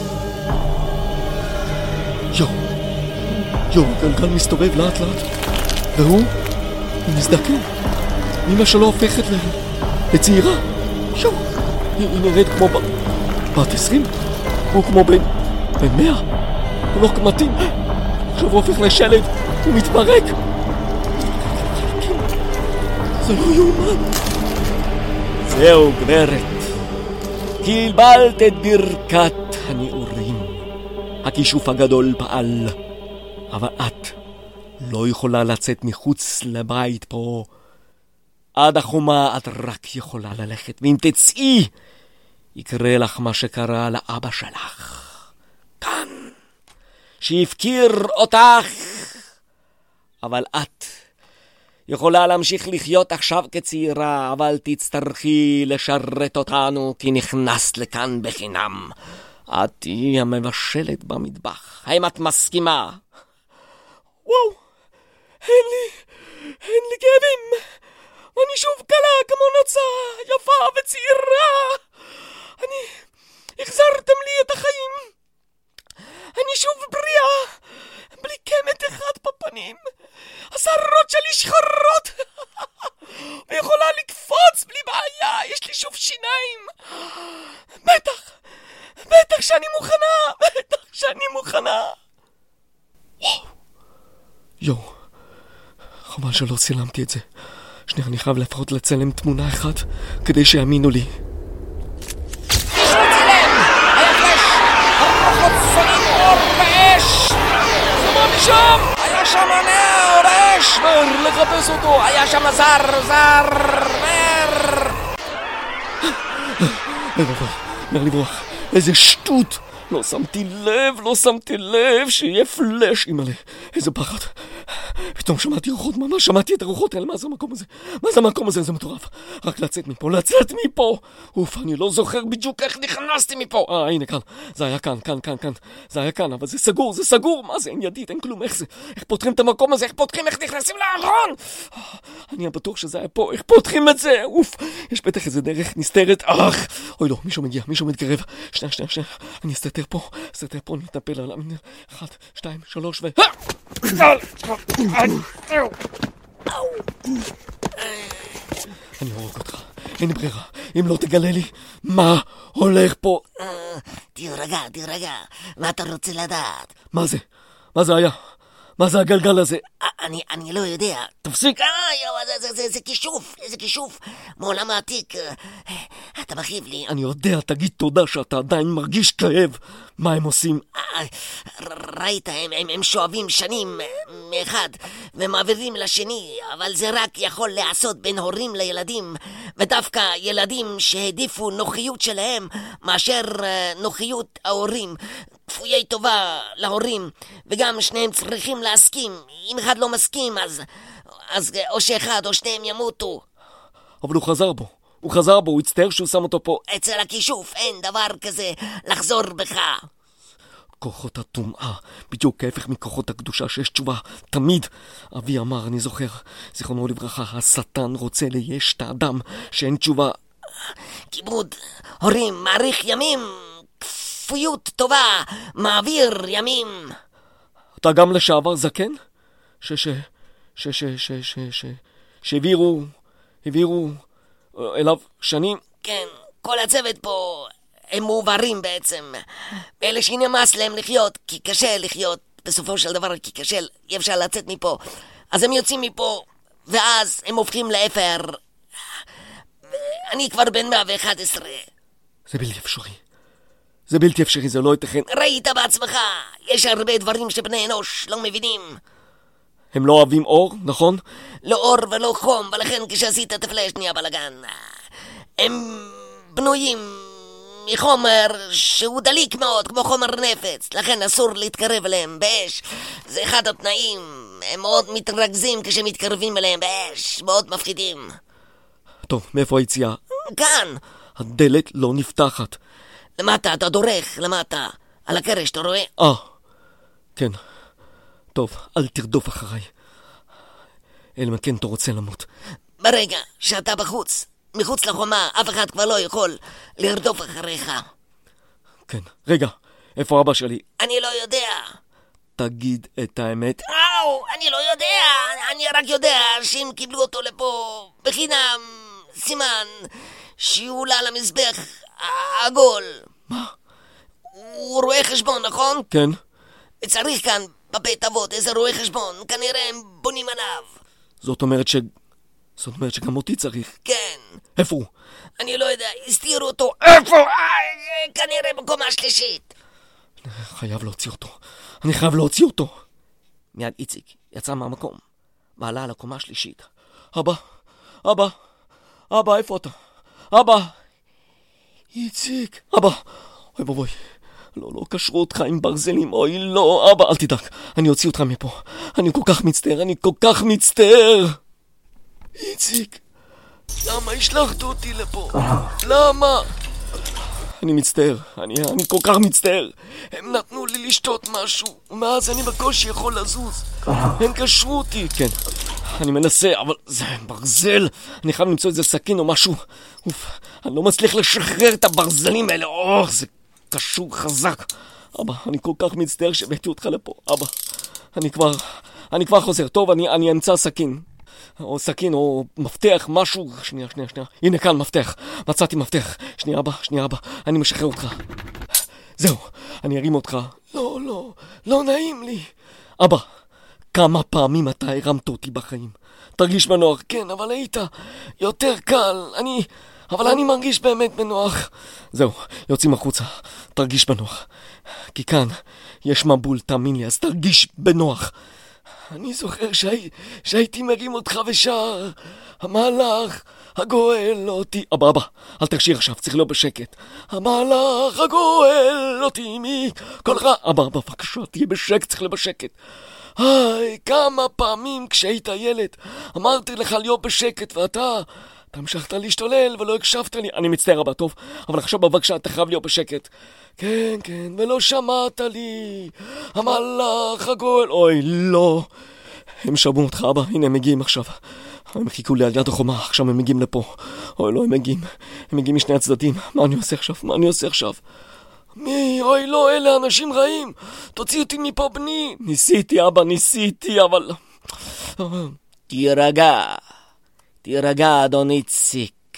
יו, יו, הגלגל מסתובב לאט לאט. והוא? הוא מזדקן. אמא שלו הופכת לצעירה. שו, היא, היא נראית כמו בת, בת עשרים. הוא כמו בן, בן מאה. הוא לא מתאים. עכשיו הוא הופך לשלד. הוא מתפרק. זה לא יאומן. זהו גברת. קיבלת את ברכת הנעורים. הכישוף הגדול פעל. אבל את לא יכולה לצאת מחוץ לבית פה. עד החומה את רק יכולה ללכת, ואם תצאי, יקרה לך מה שקרה לאבא שלך. כאן, שהפקיר אותך. אבל את יכולה להמשיך לחיות עכשיו כצעירה, אבל תצטרכי לשרת אותנו, כי נכנסת לכאן בחינם. את תהיי המבשלת במטבח. האם את מסכימה? וואו, אין לי, אין לי כאבים. אני שוב קלה כמו נוצה, יפה וצעירה. אני, החזרתם לי את החיים. אני שוב בריאה, בלי קמת אחד בפנים. השערות שלי שחורות. ויכולה לקפוץ בלי בעיה, יש לי שוב שיניים. בטח, בטח שאני מוכנה, בטח שאני מוכנה. וואו. יו, חבל שלא צילמתי את זה. שנייה, אני חייב לפחות לצלם תמונה אחת כדי שיאמינו לי. מישהו צילם! היה פלש! הרוחות שונאים אור באש! זה בא משם! היה שם נאור באש! מר, לחפש אותו! היה שם זר, זר, מר! מר לברוח, איזה שטות! לא שמתי לב, לא שמתי לב שיהיה פלש, אימא'לה. איזה פחד. פתאום שמעתי רוחות, ממש שמעתי את הרוחות האלה. מה זה המקום הזה? מה זה המקום הזה? זה מטורף. רק לצאת מפה, לצאת מפה. אוף, אני לא זוכר בדיוק איך נכנסתי מפה. אה, הנה כאן. זה היה כאן, כאן, כאן, כאן. זה היה כאן, אבל זה סגור, זה סגור. מה זה? אין ידית, אין כלום. איך זה? איך פותחים את המקום הזה? איך פותחים? איך נכנסים לארון? אני בטוח שזה היה פה. איך פותחים את זה? אוף, יש בטח איזה דרך נסתרת. אך, אוי לא, מישהו מגיע, מישהו מתקרב. שנייה, שנייה, שנייה. אני אסתתר פה, אסתתר פה, נטפל עליו. אחת, שתיים, שלוש ו... אני הורג אותך, אין ברירה. אם לא תגלה לי מה הולך פה. תירגע, תירגע. מה אתה רוצה לדעת? מה זה? מה זה היה? מה זה הגלגל הזה? אני, אני לא יודע. תפסיק! אה, זה, זה, זה, זה כישוף, זה כישוף. מעולם העתיק. אתה מכאיב לי. אני יודע, תגיד תודה שאתה עדיין מרגיש כאב. מה הם עושים? ראית, הם, הם, הם שואבים שנים מאחד ומעבירים לשני, אבל זה רק יכול לעשות בין הורים לילדים, ודווקא ילדים שהעדיפו נוחיות שלהם מאשר נוחיות ההורים. כפויי טובה להורים, וגם שניהם צריכים להסכים. אם אחד לא מסכים, אז, אז או שאחד או שניהם ימותו. אבל הוא חזר בו. הוא חזר בו, הוא הצטער שהוא שם אותו פה. אצל הכישוף אין דבר כזה לחזור בך. כוחות הטומאה, בדיוק ההפך מכוחות הקדושה, שיש תשובה תמיד. אבי אמר, אני זוכר, זיכרונו לברכה, השטן רוצה לייש את האדם שאין תשובה. כיבוד הורים מאריך ימים, כפויות טובה מעביר ימים. אתה גם לשעבר זקן? ש... ש... ש... ש... ש... ש... ש... שהעבירו... העבירו אליו שנים? כן, כל הצוות פה הם מעוברים בעצם. ואלה שנמאס להם לחיות, כי קשה לחיות בסופו של דבר, כי קשה, אי אפשר לצאת מפה. אז הם יוצאים מפה, ואז הם הופכים לאפר. אני כבר בן מאה ואחת עשרה. זה בלתי אפשרי. זה בלתי אפשרי, זה לא ייתכן. ראית בעצמך, יש הרבה דברים שבני אנוש לא מבינים. הם לא אוהבים אור, נכון? לא אור ולא חום, ולכן כשעשית את הפלאש נהיה בלגן. הם בנויים מחומר שהוא דליק מאוד, כמו חומר נפץ, לכן אסור להתקרב אליהם באש. זה אחד התנאים. הם מאוד מתרכזים כשמתקרבים אליהם באש, מאוד מפחידים. טוב, מאיפה היציאה? כאן. הדלת לא נפתחת. למטה, אתה דורך, למטה. על הקרש, אתה רואה? אה, כן. טוב, אל תרדוף אחריי. אלא כן אתה רוצה למות. ברגע שאתה בחוץ, מחוץ לחומה, אף אחד כבר לא יכול לרדוף אחריך. כן, רגע, איפה אבא שלי? אני לא יודע. תגיד את האמת. אאו, אני לא יודע. אני רק יודע שהם קיבלו אותו לפה בחינם. סימן שהוא עולה למזבח העגול. מה? הוא רואה חשבון, נכון? כן. צריך כאן בבית אבות איזה רואה חשבון. כנראה הם בונים עליו. זאת אומרת ש... זאת אומרת שגם אותי צריך. כן. איפה הוא? אני לא יודע, הסתירו אותו. איפה? כנראה בקומה השלישית. חייב להוציא אותו. אני חייב להוציא אותו. מיד איציק יצא מהמקום ועלה על הקומה השלישית. אבא, אבא, אבא, איפה אתה? אבא. איציק. אבא. אוי בואי. לא, לא קשרו אותך עם ברזלים. אוי, לא, אבא, אל תדאג. אני אוציא אותך מפה. אני כל כך מצטער, אני כל כך מצטער. איציק, למה השלחת אותי לפה? למה? אני מצטער, אני, אני כל כך מצטער. הם נתנו לי לשתות משהו, ומאז אני בקושי יכול לזוז. הם קשרו אותי. כן, אני מנסה, אבל זה ברזל. אני חייב למצוא איזה סכין או משהו. אוף, אני לא מצליח לשחרר את הברזלים האלה. אוח, זה קשור חזק. אבא, אני כל כך מצטער שהבאתי אותך לפה. אבא, אני כבר, אני כבר חוזר. טוב, אני, אני אמצא סכין. או סכין, או מפתח, משהו. שנייה, שנייה, שנייה. הנה כאן מפתח. מצאתי מפתח. שנייה אבא, שנייה אבא. אני משחרר אותך. זהו, אני ארים אותך. לא, לא, לא נעים לי. אבא, כמה פעמים אתה הרמת אותי בחיים? תרגיש בנוח. כן, אבל היית יותר קל. אני... אבל אני מרגיש באמת בנוח. זהו, יוצאים החוצה. תרגיש בנוח. כי כאן יש מבול, תאמין לי, אז תרגיש בנוח. אני זוכר שהי, שהייתי מרים אותך ושר, המהלך הגואל אותי... אבא, אבא, אל תקשיר עכשיו, צריך להיות בשקט. המהלך הגואל אותי מכל רע... אבא, אבא, בבקשה, תהיה בשקט, צריך להיות בשקט. היי, כמה פעמים כשהיית ילד אמרתי לך להיות בשקט, ואתה... אתה המשכת להשתולל ולא הקשבת לי. אני מצטער אבא, טוב, אבל עכשיו בבקשה אתה חייב להיות בשקט. כן, כן, ולא שמעת לי. המלאך הגואל... אוי, לא. הם שבו אותך אבא, הנה הם מגיעים עכשיו. הם חיכו לי על יד החומה, עכשיו הם מגיעים לפה. אוי, לא, הם מגיעים. הם מגיעים משני הצדדים. מה אני עושה עכשיו? מה אני עושה עכשיו? מי? אוי, לא, אלה אנשים רעים. תוציא אותי מפה בני. ניסיתי אבא, ניסיתי, אבל... תירגע. תירגע, אדון איציק.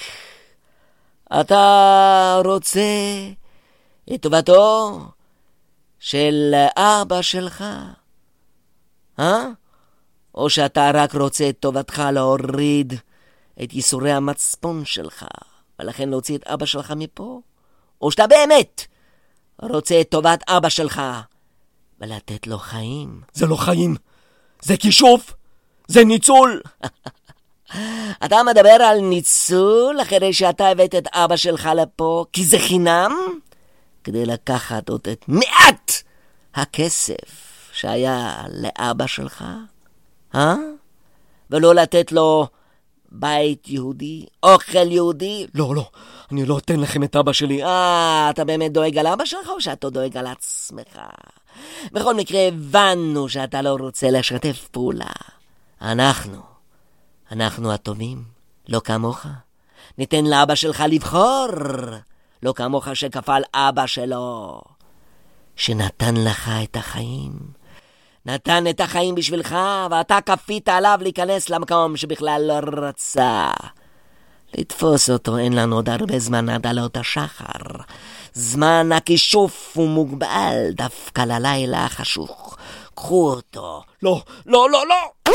אתה רוצה את טובתו של אבא שלך? אה? או שאתה רק רוצה את טובתך להוריד את ייסורי המצפון שלך, ולכן להוציא את אבא שלך מפה, או שאתה באמת רוצה את טובת אבא שלך ולתת לו חיים. זה לא חיים, זה כישוף, זה ניצול. אתה מדבר על ניצול אחרי שאתה הבאת את אבא שלך לפה, כי זה חינם, כדי לקחת עוד את מעט הכסף שהיה לאבא שלך, אה? ולא לתת לו בית יהודי, אוכל יהודי? לא, לא, אני לא אתן לכם את אבא שלי. אה, אתה באמת דואג על אבא שלך או שאתה דואג על עצמך? בכל מקרה הבנו שאתה לא רוצה לשתף פעולה. אנחנו, אנחנו הטובים, לא כמוך. ניתן לאבא שלך לבחור, לא כמוך שכפל אבא שלו, שנתן לך את החיים. נתן את החיים בשבילך, ואתה כפית עליו להיכנס למקום שבכלל לא רצה. לתפוס אותו אין לנו עוד הרבה זמן עד עלות השחר. זמן הכישוף הוא מוגבל דווקא ללילה החשוך. קחו אותו. לא, לא, לא, לא!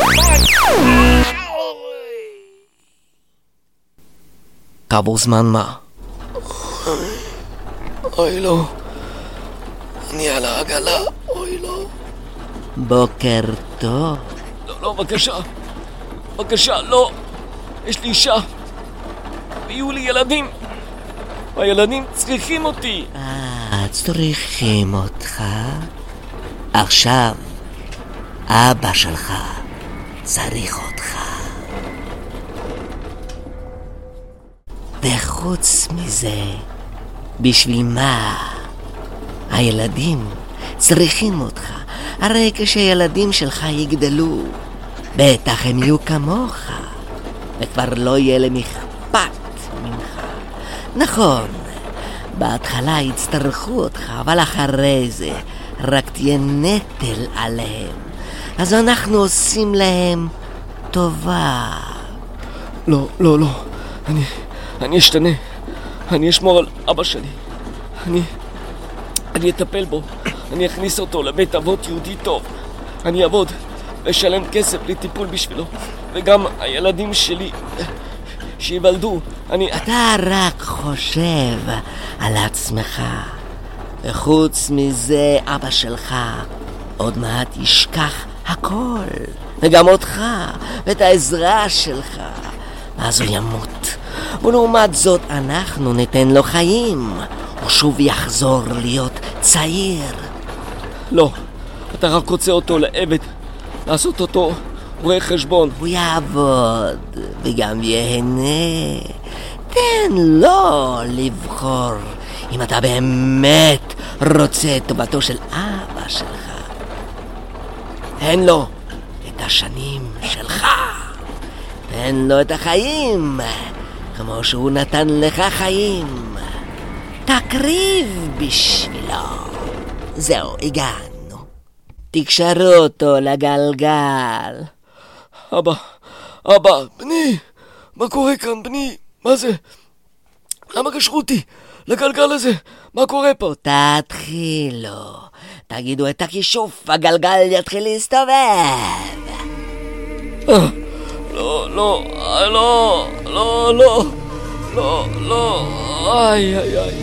כעבור זמן מה? אוי לא, אני על העגלה, אוי לא. בוקר טוב. לא, לא, בבקשה, בבקשה, לא. יש לי אישה, ויהיו לי ילדים. הילדים צריכים אותי. אה, צריכים אותך? עכשיו, אבא שלך צריך אותך. וחוץ מזה, בשביל מה? הילדים צריכים אותך. הרי כשילדים שלך יגדלו, בטח הם יהיו כמוך, וכבר לא יהיה להם אכפת ממך. נכון, בהתחלה יצטרכו אותך, אבל אחרי זה רק תהיה נטל עליהם. אז אנחנו עושים להם טובה. לא, לא, לא. אני, אני אשתנה. אני אשמור על אבא שלי. אני, אני אטפל בו. אני אכניס אותו לבית אבות יהודי טוב. אני אעבוד ואשלם כסף לטיפול בשבילו. וגם הילדים שלי שיוולדו. אני... אתה רק חושב על עצמך. וחוץ מזה, אבא שלך עוד מעט ישכח הכל. וגם אותך, ואת העזרה שלך. אז הוא ימות. ולעומת זאת אנחנו ניתן לו חיים. הוא שוב יחזור להיות צעיר. לא, אתה רק רוצה אותו לעבד, לעשות אותו רואה חשבון. הוא יעבוד וגם יהנה. תן לו לבחור אם אתה באמת רוצה את טובתו של אבא שלך. תן לו את השנים שלך. תן לו את החיים כמו שהוא נתן לך חיים. תקריב בשבילו. זהו, הגענו. תקשרו אותו לגלגל. אבא, אבא, בני, מה קורה כאן, בני? מה זה? למה קשרו אותי לגלגל הזה? מה קורה פה? תתחילו. תגידו את הכישוף, הגלגל יתחיל להסתובב. אה, לא, לא, לא, לא, לא, לא, לא, איי, איי, איי.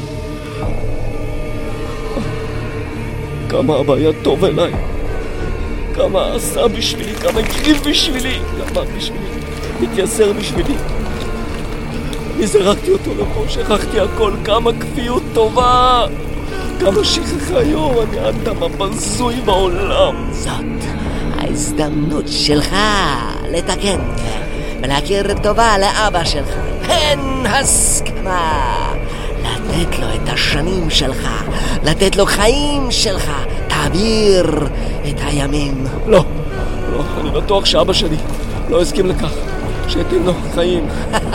כמה אבא היה טוב אליי, כמה עשה בשבילי, כמה הקריב בשבילי, כמה בשבילי, מתייסר בשבילי. אני זרקתי אותו לפה, שכחתי הכל, כמה כפיות טובה, כמה שכחה היום, אני האדם הבזוי בעולם. זאת ההזדמנות שלך לתקן ולהכיר טובה לאבא שלך. אין הסכמה לתת לו את השנים שלך, לתת לו חיים שלך. תעביר את הימים. לא, לא, אני בטוח שאבא שלי לא הסכים לכך, שתן לו חיים.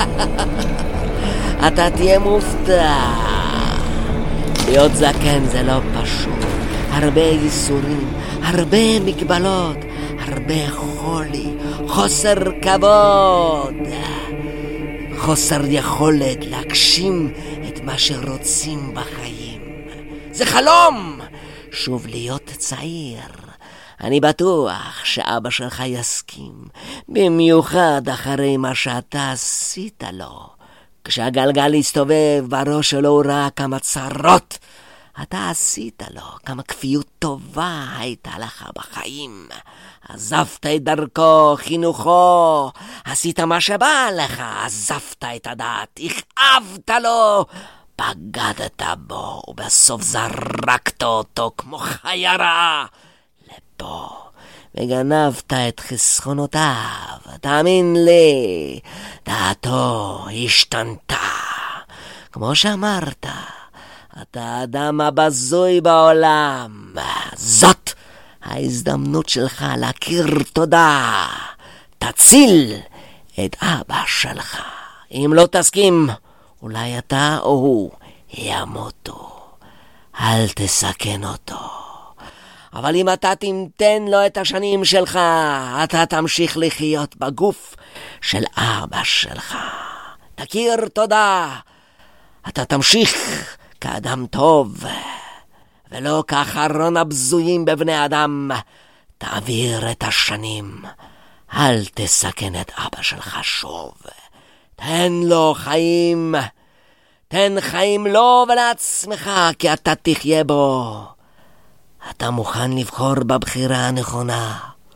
אתה תהיה מופתע. להיות זקן זה לא פשוט. הרבה ייסורים, הרבה מגבלות, הרבה חולי, חוסר כבוד, חוסר יכולת להגשים את מה שרוצים בחיים. זה חלום שוב להיות צעיר. אני בטוח שאבא שלך יסכים, במיוחד אחרי מה שאתה עשית לו. כשהגלגל הסתובב בראש שלו הוא ראה כמה צרות אתה עשית לו, כמה כפיות טובה הייתה לך בחיים. עזבת את דרכו, חינוכו, עשית מה שבא לך, עזבת את הדעת, הכאבת לו, בגדת בו, ובסוף זרקת אותו כמו חיירה לפה, וגנבת את חסכונותיו. תאמין לי, דעתו השתנתה. כמו שאמרת, אתה האדם הבזוי בעולם. זאת ההזדמנות שלך להכיר תודה. תציל את אבא שלך. אם לא תסכים, אולי אתה או הוא ימותו. אל תסכן אותו. אבל אם אתה תמתן לו את השנים שלך, אתה תמשיך לחיות בגוף של אבא שלך. תכיר תודה. אתה תמשיך כאדם טוב, ולא כאחרון הבזויים בבני אדם. תעביר את השנים. אל תסכן את אבא שלך שוב. תן לו חיים. תן חיים לו ולעצמך, כי אתה תחיה בו. אתה מוכן לבחור בבחירה הנכונה?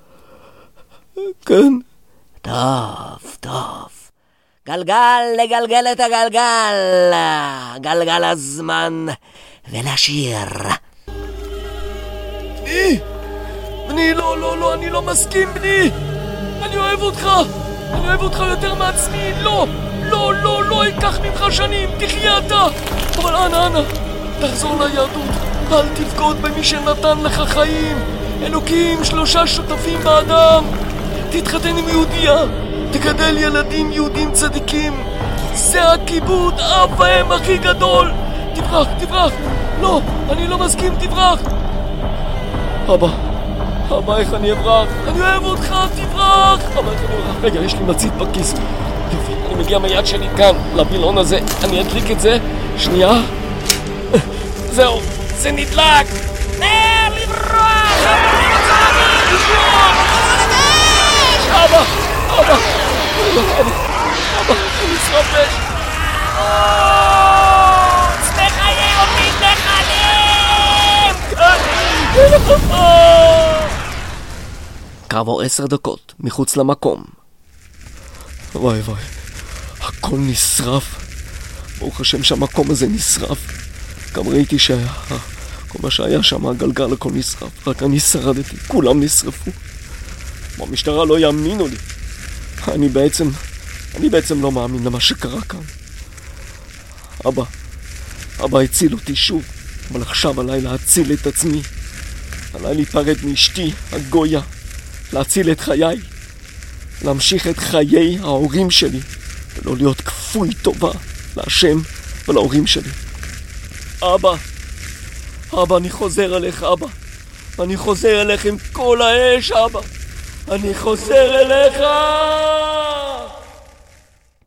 כן. טוב, טוב. גלגל לגלגל את הגלגל. גלגל הזמן ולשיר. בני! בני, לא, לא, לא, אני לא מסכים, בני! אני אוהב אותך! אני אוהב אותך יותר מעצמי! לא! לא, לא, לא אקח ממך שנים! תחיה אתה! אבל אנא, אנא, תחזור ליהדות. אל תבגוד במי שנתן לך חיים. אלוקים, שלושה שותפים באדם. תתחתן עם יהודיה. תגדל ילדים יהודים צדיקים. זה הכיבוד, אב ואם הכי גדול. תברח, תברח. לא, אני לא מסכים, תברח. אבא, אבא, איך אני אברח? אני אוהב אותך, תברח. אבא, איך אני אברח? רגע, יש לי מצית בכיס. יופי, אני מגיע מיד שלי כאן, לבילון הזה. אני אדליק את זה. שנייה. זהו, זה נדלק. נר, לברוח! אבא, אבא, אבא, אבא, אני נשרף אש. תחיים אותי, תחיים! כעבור עשר דקות, מחוץ למקום. וואי וואי, הכל נשרף. ברוך השם שהמקום הזה נשרף. גם ראיתי שהיה, כל מה שהיה שם, הגלגל הכל נשרף. רק אני שרדתי, כולם נשרפו. המשטרה לא יאמינו לי. אני בעצם, אני בעצם לא מאמין למה שקרה כאן. אבא, אבא הציל אותי שוב, אבל עכשיו עליי להציל את עצמי. עליי להיפרד מאשתי, הגויה, להציל את חיי, להמשיך את חיי ההורים שלי, ולא להיות כפוי טובה להשם ולהורים שלי. אבא, אבא, אני חוזר אליך, אבא. אני חוזר אליך עם כל האש, אבא. אני חוזר אליך!